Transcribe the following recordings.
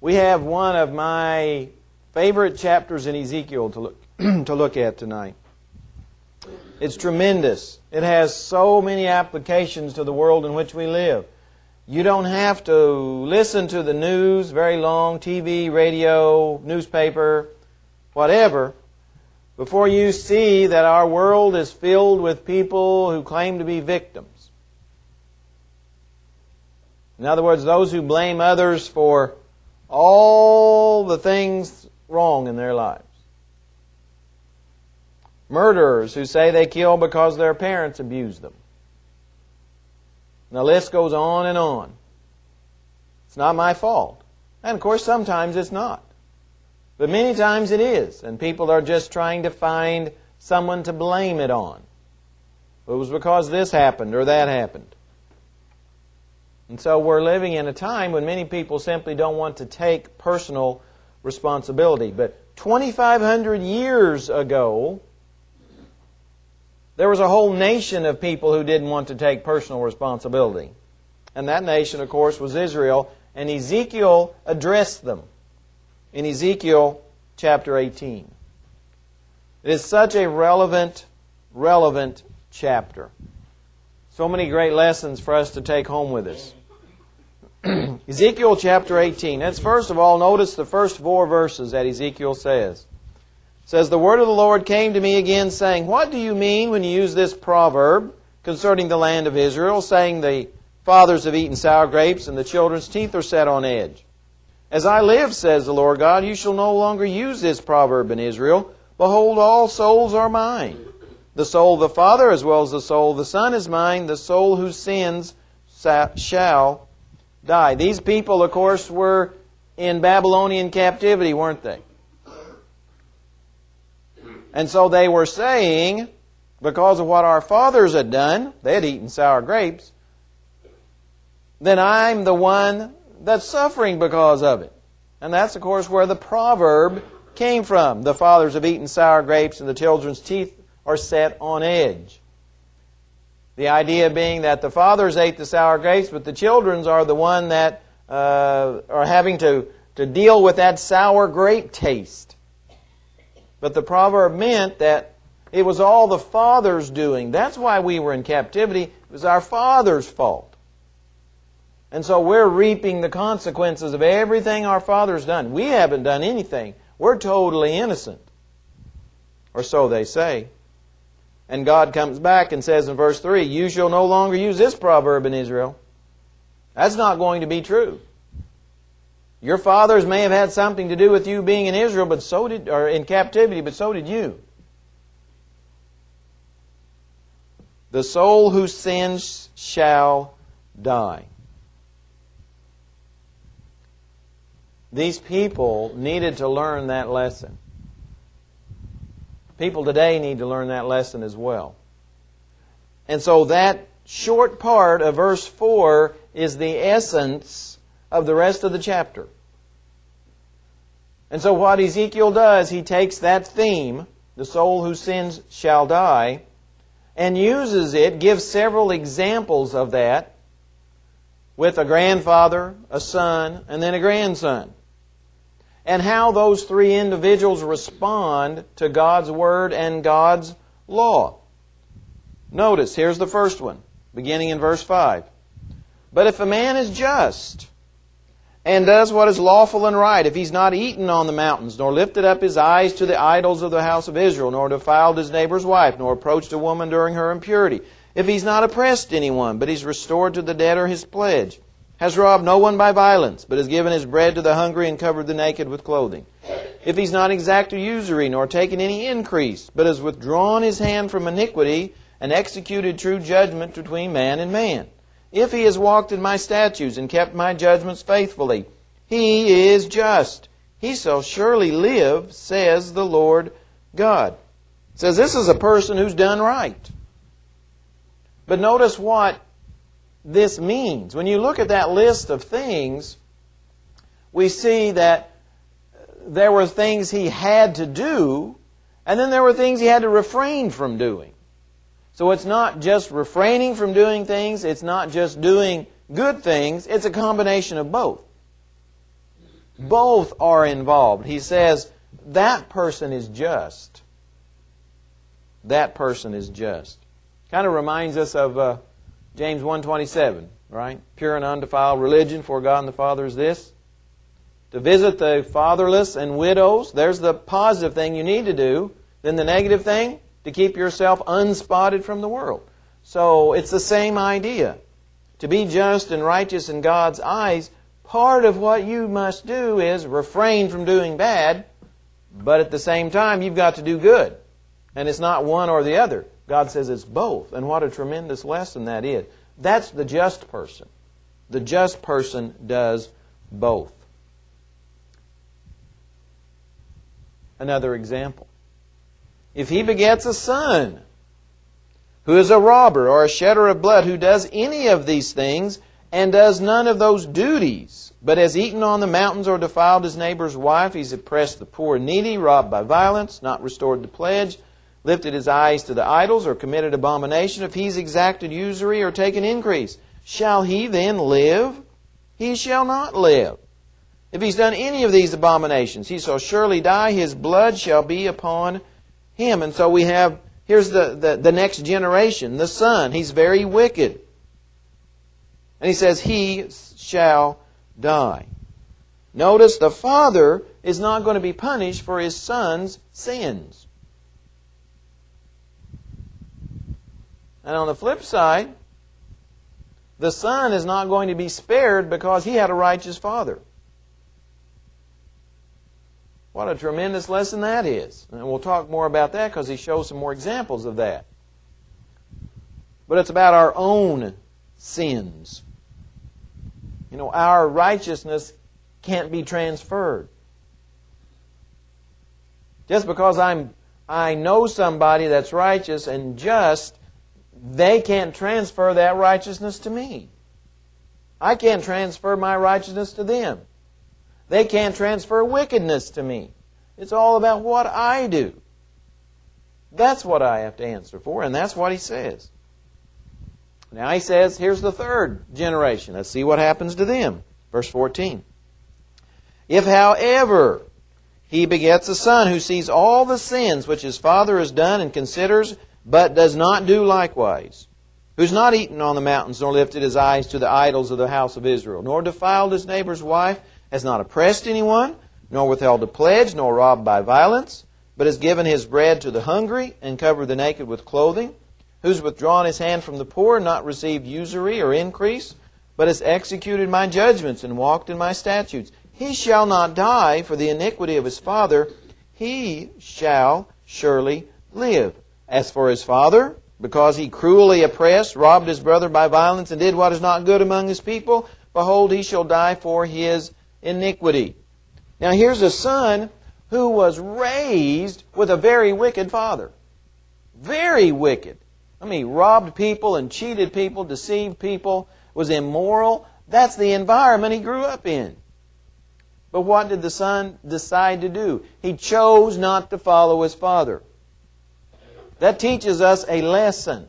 We have one of my favorite chapters in Ezekiel to look at tonight. It's tremendous. It has so many applications to the world in which we live. You don't have to listen to the news very long, TV, radio, newspaper, whatever, before you see that our world is filled with people who claim to be victims. In other words, those who blame others for all the things wrong in their lives. Murderers who say they kill because their parents abused them. And the list goes on and on. It's not my fault. And of course, sometimes it's not. But many times it is. And people are just trying to find someone to blame it on. It was because this happened or that happened. And so we're living in a time when many people simply don't want to take personal responsibility. But 2,500 years ago, there was a whole nation of people who didn't want to take personal responsibility. And that nation, of course, was Israel. And Ezekiel addressed them in Ezekiel chapter 18. It is such a relevant chapter. So many great lessons for us to take home with us. Ezekiel chapter 18. Let's first of all notice the first 4 verses that Ezekiel says. It says, "The word of the Lord came to me again, saying, What do you mean when you use this proverb concerning the land of Israel, saying the fathers have eaten sour grapes and the children's teeth are set on edge? As I live, says the Lord God, you shall no longer use this proverb in Israel. Behold, all souls are mine. The soul of the Father as well as the soul of the Son is mine. The soul who sins shall die." These people, of course, were in Babylonian captivity, weren't they? And so they were saying, because of what our fathers had done, they had eaten sour grapes, then I'm the one that's suffering because of it. And that's, of course, where the proverb came from. The fathers have eaten sour grapes and the children's teeth are set on edge. The idea being that the fathers ate the sour grapes, but the children's are the one that are having to deal with that sour grape taste. But the proverb meant that it was all the father's doing. That's why we were in captivity. It was our father's fault. And so we're reaping the consequences of everything our father's done. We haven't done anything. We're totally innocent. Or so they say. And God comes back and says in verse 3, "You shall no longer use this proverb in Israel." That's not going to be true. Your fathers may have had something to do with you being in Israel, or in captivity, but so did you. The soul who sins shall die. These people needed to learn that lesson. People today need to learn that lesson as well. And so that short part of verse 4 is the essence of the rest of the chapter. And so what Ezekiel does, he takes that theme, the soul who sins shall die, and uses it, gives several examples of that, with a grandfather, a son, and then a grandson. And how those 3 individuals respond to God's Word and God's law. Notice, here's the first one, beginning in verse 5. "But if a man is just, and does what is lawful and right, if he's not eaten on the mountains, nor lifted up his eyes to the idols of the house of Israel, nor defiled his neighbor's wife, nor approached a woman during her impurity, if he's not oppressed anyone, but he's restored to the debtor his pledge, has robbed no one by violence, but has given his bread to the hungry and covered the naked with clothing, if he's not exacted usury, nor taken any increase, but has withdrawn his hand from iniquity, and executed true judgment between man and man, if he has walked in my statutes and kept my judgments faithfully, he is just. He shall surely live, says the Lord God." It says this is a person who's done right. But notice what this means. When you look at that list of things, we see that there were things he had to do, and then there were things he had to refrain from doing. So it's not just refraining from doing things, it's not just doing good things, it's a combination of both. Both are involved. He says, that person is just. That person is just. Kind of reminds us of James 1:27, right? Pure and undefiled religion for God and the Father is this: to visit the fatherless and widows. There's the positive thing you need to do. Then the negative thing, to keep yourself unspotted from the world. So it's the same idea. To be just and righteous in God's eyes, part of what you must do is refrain from doing bad, but at the same time you've got to do good. And it's not one or the other. God says it's both. And what a tremendous lesson that is. That's the just person. The just person does both. Another example. If he begets a son who is a robber or a shedder of blood, who does any of these things and does none of those duties, but has eaten on the mountains or defiled his neighbor's wife, he's oppressed the poor and needy, robbed by violence, not restored the pledge, lifted his eyes to the idols, or committed abomination, if he's exacted usury or taken increase, shall he then live? He shall not live. If he's done any of these abominations, he shall surely die. His blood shall be upon him. And so we have, here's the next generation, the son. He's very wicked. And he says, he shall die. Notice the father is not going to be punished for his son's sins. And on the flip side, the son is not going to be spared because he had a righteous father. What a tremendous lesson that is. And we'll talk more about that because he shows some more examples of that. But it's about our own sins. You know, our righteousness can't be transferred. Just because I know somebody that's righteous and just, they can't transfer that righteousness to me. I can't transfer my righteousness to them. They can't transfer wickedness to me. It's all about what I do. That's what I have to answer for, and that's what he says. Now he says, here's the third generation. Let's see what happens to them. Verse 14. If, however, he begets a son who sees all the sins which his father has done and considers, but does not do likewise, who's not eaten on the mountains, nor lifted his eyes to the idols of the house of Israel, nor defiled his neighbor's wife, has not oppressed anyone, nor withheld a pledge, nor robbed by violence, but has given his bread to the hungry, and covered the naked with clothing, who's withdrawn his hand from the poor, and not received usury or increase, but has executed my judgments and walked in my statutes. He shall not die for the iniquity of his father, he shall surely live. As for his father, because he cruelly oppressed, robbed his brother by violence, and did what is not good among his people, behold, he shall die for his iniquity. Now here's a son who was raised with a very wicked father. Very wicked. I mean, he robbed people and cheated people, deceived people, was immoral. That's the environment he grew up in. But what did the son decide to do? He chose not to follow his father. That teaches us a lesson.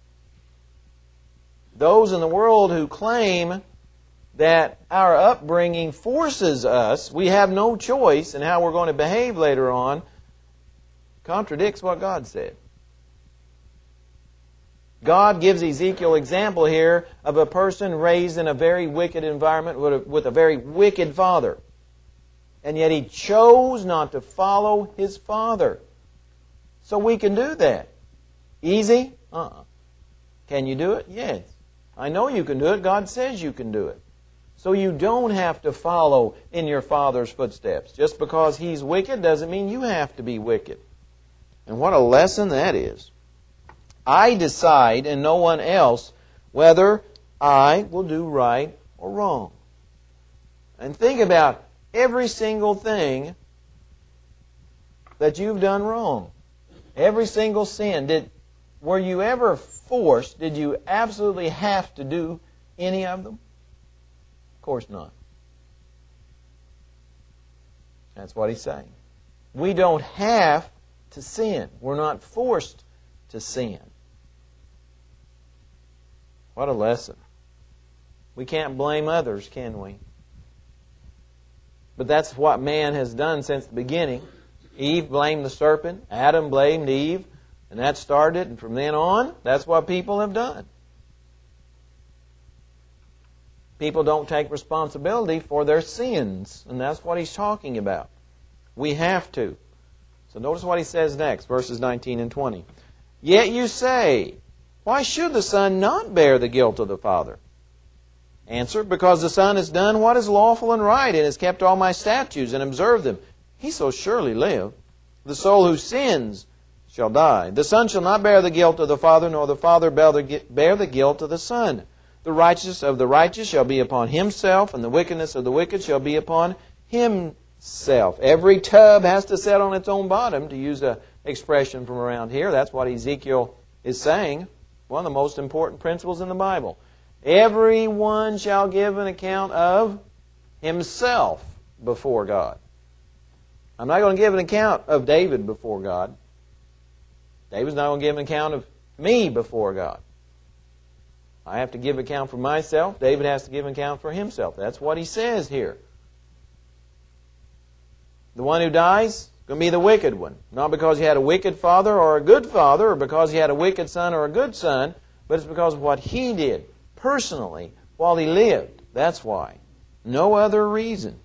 Those in the world who claim that our upbringing forces us, we have no choice in how we're going to behave later on, contradicts what God said. God gives Ezekiel an example here of a person raised in a very wicked environment with a very wicked father. And yet he chose not to follow his father. So we can do that. Easy? Can you do it? Yes. I know you can do it. God says you can do it. So you don't have to follow in your father's footsteps. Just because he's wicked doesn't mean you have to be wicked. And what a lesson that is. I decide, and no one else, whether I will do right or wrong. And think about every single thing that you've done wrong. Every single sin. Were you ever forced, did you absolutely have to do any of them? Of course not. That's what he's saying. We don't have to sin. We're not forced to sin. What a lesson. We can't blame others, can we? But that's what man has done since the beginning. Eve blamed the serpent, Adam blamed Eve, and that started, and from then on, that's what people have done. People don't take responsibility for their sins, and that's what he's talking about. We have to. So notice what he says next, verses 19 and 20. Yet you say, why should the Son not bear the guilt of the Father? Answer, because the Son has done what is lawful and right, and has kept all my statutes and observed them. He shall surely live. The soul who sins shall die. The Son shall not bear the guilt of the Father, nor the Father bear the guilt of the Son. The righteousness of the righteous shall be upon himself, and the wickedness of the wicked shall be upon himself. Every tub has to set on its own bottom, to use an expression from around here. That's what Ezekiel is saying. One of the most important principles in the Bible. Everyone shall give an account of himself before God. I'm not going to give an account of David before God. David's not going to give an account of me before God. I have to give account for myself. David has to give an account for himself. That's what he says here. The one who dies is going to be the wicked one. Not because he had a wicked father or a good father, or because he had a wicked son or a good son, but it's because of what he did personally while he lived. That's why. No other reason.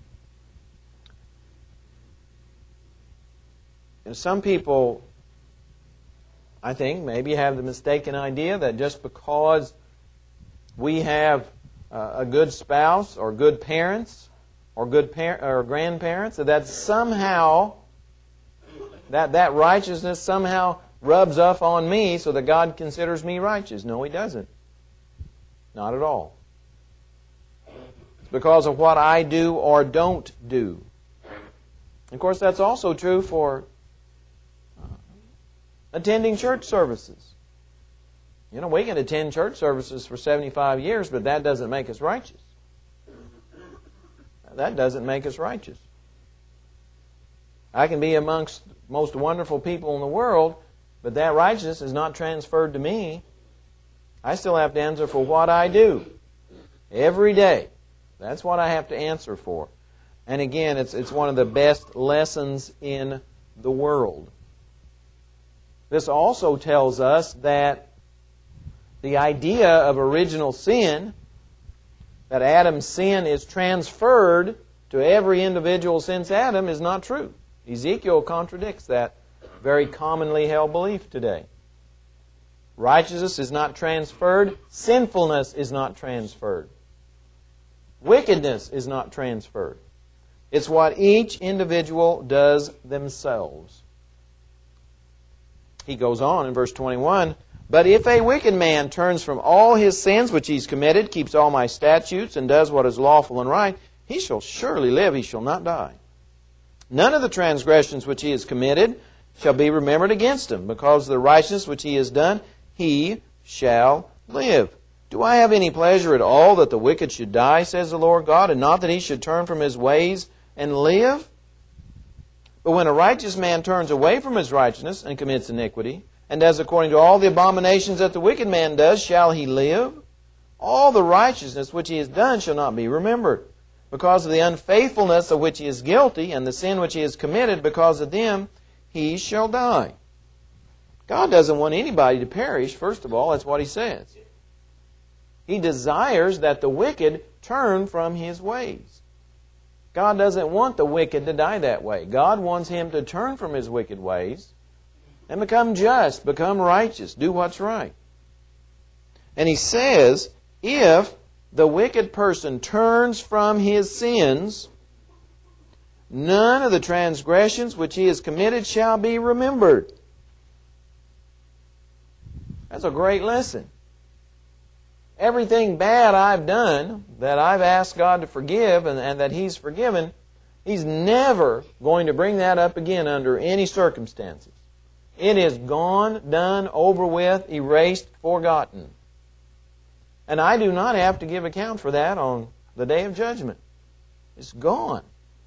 And some people, I think, maybe have the mistaken idea that just because we have a good spouse or good parents or good or grandparents, that somehow that righteousness somehow rubs off on me so that God considers me righteous. No, He doesn't. Not at all. It's because of what I do or don't do. Of course, that's also true for attending church services. You know, we can attend church services for 75 years, but that doesn't make us righteous. That doesn't make us righteous. I can be amongst the most wonderful people in the world, but that righteousness is not transferred to me. I still have to answer for what I do every day. That's what I have to answer for. And again, it's one of the best lessons in the world. This also tells us that the idea of original sin, that Adam's sin is transferred to every individual since Adam, is not true. Ezekiel contradicts that very commonly held belief today. Righteousness is not transferred. Sinfulness is not transferred. Wickedness is not transferred. It's what each individual does themselves. He goes on in verse 21, but if a wicked man turns from all his sins which he's committed, keeps all my statutes, and does what is lawful and right, he shall surely live, he shall not die. None of the transgressions which he has committed shall be remembered against him, because of the righteousness which he has done, he shall live. Do I have any pleasure at all that the wicked should die, says the Lord God, and not that he should turn from his ways and live? But when a righteous man turns away from his righteousness and commits iniquity, and does according to all the abominations that the wicked man does, shall he live? All the righteousness which he has done shall not be remembered. Because of the unfaithfulness of which he is guilty, and the sin which he has committed, because of them he shall die. God doesn't want anybody to perish, first of all. That's what He says. He desires that the wicked turn from his ways. God doesn't want the wicked to die that way. God wants him to turn from his wicked ways and become just, become righteous, do what's right. And He says, if the wicked person turns from his sins, none of the transgressions which he has committed shall be remembered. That's a great lesson. Everything bad I've done, that I've asked God to forgive and that He's forgiven, He's never going to bring that up again under any circumstances. It is gone, done, over with, erased, forgotten. And I do not have to give account for that on the day of judgment. It's gone.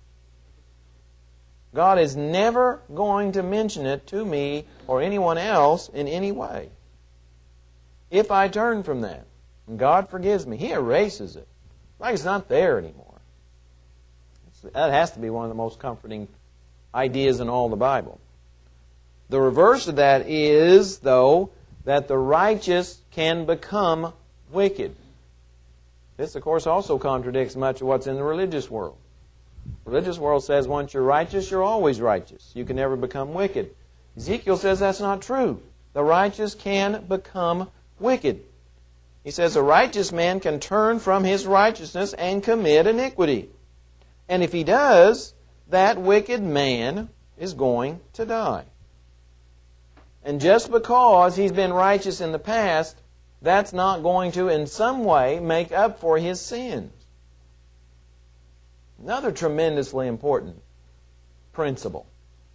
God is never going to mention it to me or anyone else in any way. If I turn from that, and God forgives me, He erases it. Like it's not there anymore. It's That has to be one of the most comforting ideas in all the Bible. The reverse of that is, though, that the righteous can become wicked. This, of course, also contradicts much of what's in the religious world. The religious world says once you're righteous, you're always righteous. You can never become wicked. Ezekiel says that's not true. The righteous can become wicked. He says a righteous man can turn from his righteousness and commit iniquity. And if he does, that wicked man is going to die. And just because he's been righteous in the past, that's not going to in some way make up for his sins. Another tremendously important principle.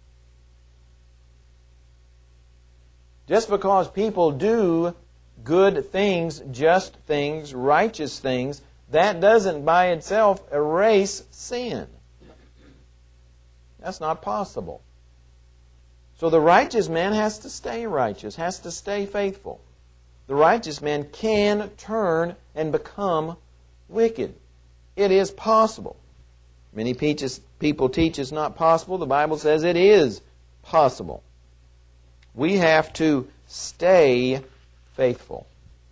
Just because people do good things, just things, righteous things, that doesn't by itself erase sin. That's not possible. So the righteous man has to stay righteous, has to stay faithful. The righteous man can turn and become wicked. It is possible. Many people teach it's not possible. The Bible says it is possible. We have to stay faithful.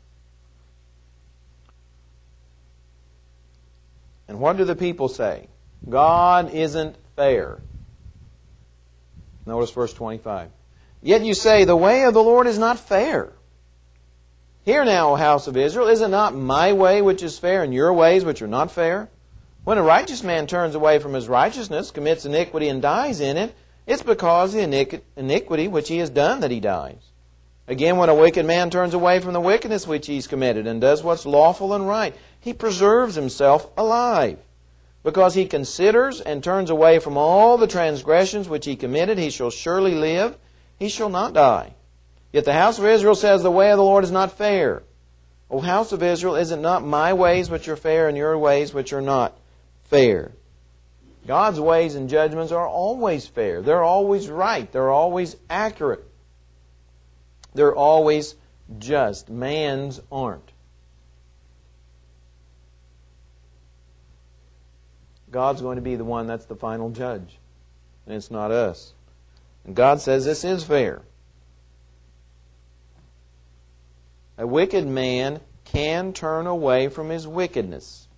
And what do the people say? God isn't fair. Notice verse 25. Yet you say, the way of the Lord is not fair. Hear now, O house of Israel, is it not my way which is fair, and your ways which are not fair? When a righteous man turns away from his righteousness, commits iniquity, and dies in it, it's because of the iniquity which he has done that he dies. Again, when a wicked man turns away from the wickedness which he's committed, and does what's lawful and right, he preserves himself alive. Because he considers and turns away from all the transgressions which he committed, he shall surely live, he shall not die. Yet the house of Israel says, the way of the Lord is not fair. O house of Israel, is it not my ways which are fair, and your ways which are not fair? God's ways and judgments are always fair. They're always right. They're always accurate. They're always just. Man's aren't. God's going to be the one that's the final judge. And it's not us. And God says this is fair. A wicked man can turn away from his wickedness.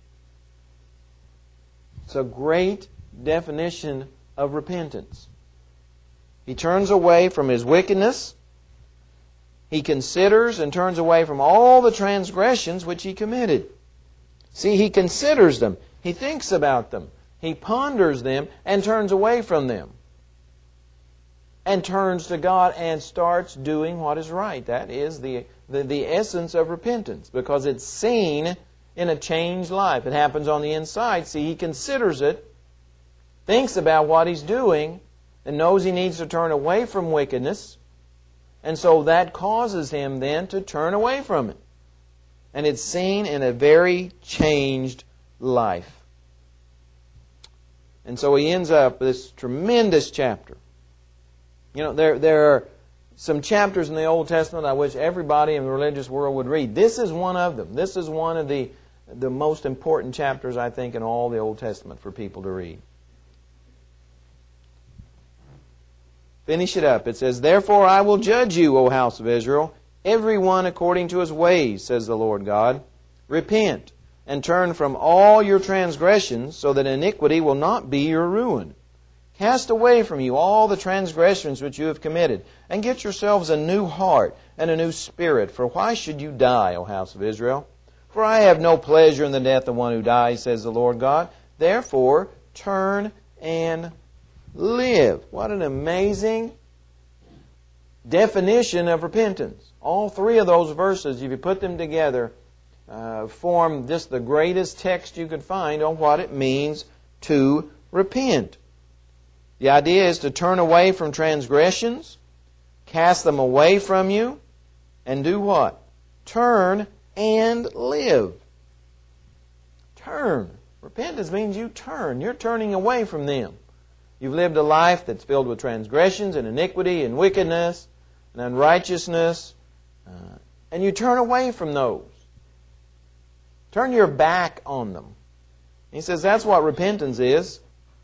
It's a great definition of repentance. He turns away from his wickedness. He considers and turns away from all the transgressions which he committed. See, he considers them. He thinks about them. He ponders them and turns away from them. And turns to God and starts doing what is right. That is the essence of repentance, because it's seen in a changed life. It happens on the inside. See, he considers it, thinks about what he's doing, and knows he needs to turn away from wickedness. And so that causes him then to turn away from it. And it's seen in a very changed life. And so he ends up with this tremendous chapter. You know, there are some chapters in the Old Testament I wish everybody in the religious world would read. This is one of them. This is one of the most important chapters, I think, in all the Old Testament for people to read. Finish it up. It says, therefore I will judge you, O house of Israel, every one according to his ways, says the Lord God. Repent and turn from all your transgressions, so that iniquity will not be your ruin. Cast away from you all the transgressions which you have committed, and get yourselves a new heart and a new spirit. For why should you die, O house of Israel? For I have no pleasure in the death of one who dies, says the Lord God. Therefore, turn and live. What an amazing definition of repentance. All three of those verses, if you put them together, form just the greatest text you could find on what it means to repent. The idea is to turn away from transgressions, cast them away from you, and do what? Turn and live. Turn. Repentance means you turn. You're turning away from them. You've lived a life that's filled with transgressions and iniquity and wickedness and unrighteousness, and you turn away from those. Turn your back on them. He says that's what repentance is.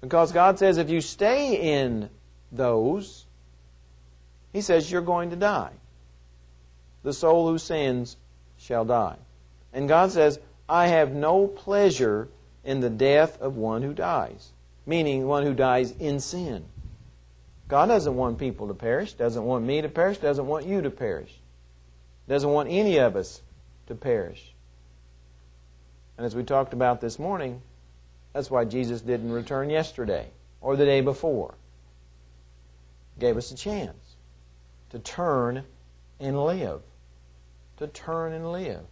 Because God says if you stay in those, He says you're going to die. The soul who sins shall die. And God says, I have no pleasure in the death of one who dies. Meaning one who dies in sin. God doesn't want people to perish, doesn't want me to perish, doesn't want you to perish. Doesn't want any of us to perish. And as we talked about this morning, that's why Jesus didn't return yesterday or the day before. He gave us a chance to turn and live. To turn and live.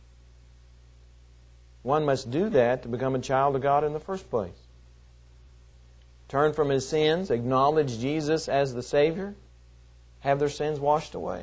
One must do that to become a child of God in the first place. Turn from his sins, acknowledge Jesus as the Savior, have their sins washed away.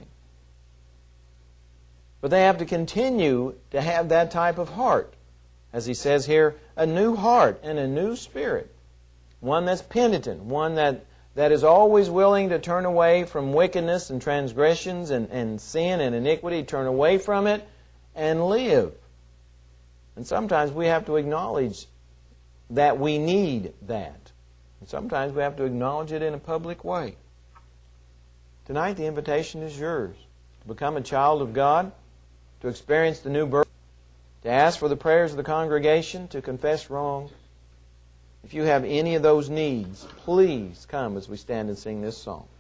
But they have to continue to have that type of heart. As he says here, a new heart and a new spirit. One that's penitent, one that is always willing to turn away from wickedness and transgressions and sin and iniquity, turn away from it and live. And sometimes we have to acknowledge that we need that. And sometimes we have to acknowledge it in a public way. Tonight the invitation is yours to become a child of God, to experience the new birth, to ask for the prayers of the congregation, to confess wrong. If you have any of those needs, please come as we stand and sing this song.